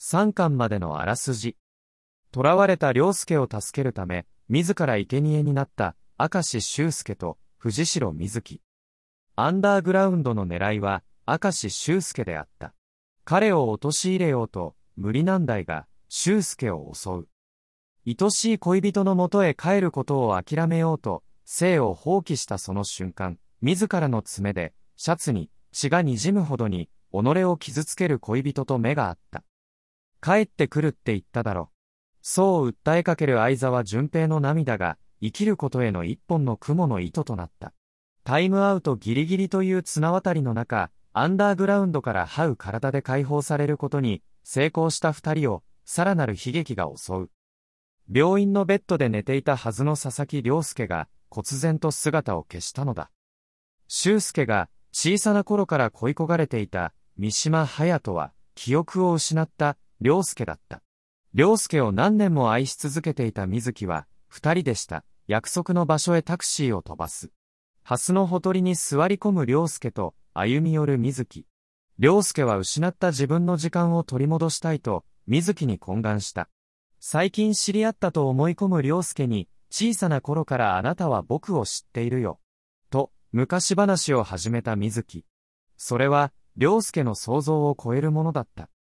3巻までのあらすじ。囚われた良介を助けるため、自ら生贄になった明石周介と藤代瑞希。アンダーグラウンドの狙いは明石周介であった。彼を陥れようと無理難題が周介を襲う。愛しい恋人のもとへ帰ることを諦めようと生を放棄したその瞬間、自らの爪でシャツに血が滲むほどに己を傷つける恋人と目が合った。帰ってくるって言っただろ。そう訴えかける相沢純平の涙が生きることへの一本の雲の糸となった。タイムアウトギリギリという綱渡りの中、アンダーグラウンドから這う体で解放されることに成功した二人をさらなる悲劇が襲う。病院のベッドで寝ていたはずの佐々木亮介が忽然と姿を消したのだ。周介が小さな頃から恋焦がれていた三島隼人は記憶を失った亮介だった。亮介を何年も愛し続けていた水木は二人でした約束の場所へタクシーを飛ばす。蓮のほとりに座り込む亮介と歩み寄る水木。亮介は失った自分の時間を取り戻したいと水木に懇願した。最近知り合ったと思い込む亮介に、小さな頃からあなたは僕を知っているよ。と、昔話を始めた水木。それは、亮介の想像を超えるものだった。